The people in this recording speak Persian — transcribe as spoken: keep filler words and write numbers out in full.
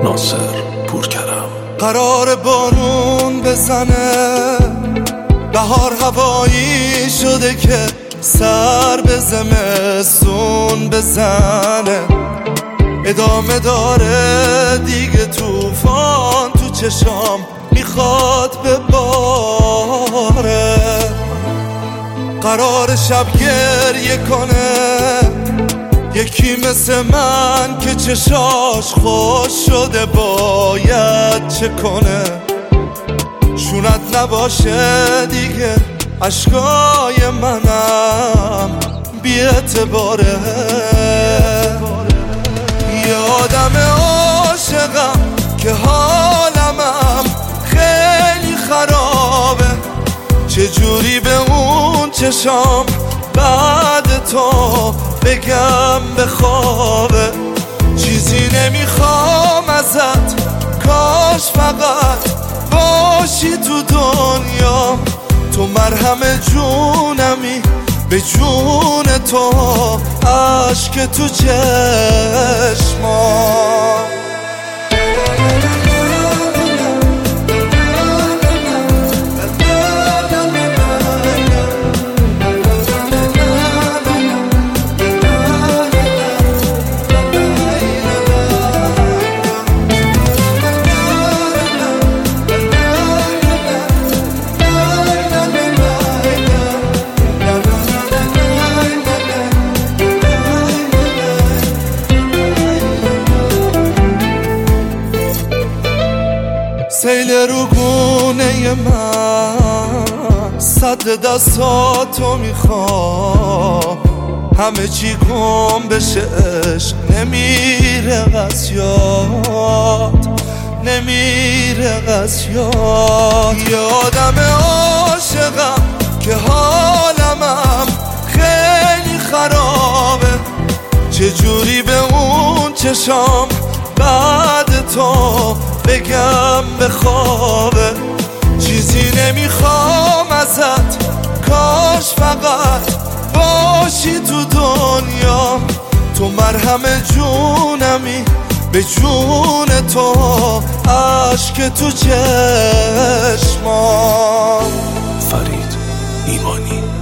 ناصر پورکرم. قرار بارون بزنه، بهار هوایی شده که سر به زمستون بزنه. ادامه داره دیگه طوفان تو چشام میخواد بباره. قرار شب گریه کنه، یکی مثل من که چشاش خوش شده باید چه کنه. شونت نباشه دیگه عشقای منم بی اعتباره. یه آدم عاشقم که حالمم خیلی خرابه. چجوری به اون چشام بعد تو بگم بخوابه. چیزی نمیخوام ازت، کاش فقط باشی تو دنیا. تو مرهم جونمی، به جون تو عشق تو چشمام. سیل رو گونه من، صد دستاتو میخوام. همه چی گم بشه، عشق نمیره از یاد، نمیره از یاد. یه آدم عاشقم که حالمم خیلی خرابه. چجوری به اون چشام بعد تو بگم بخوابه. چیزی نمیخوام ازت، کاش فقط باشی تو دنیا. تو مرهم جونمی، به جون تو عشق تو چشمام. فرید ایمانی.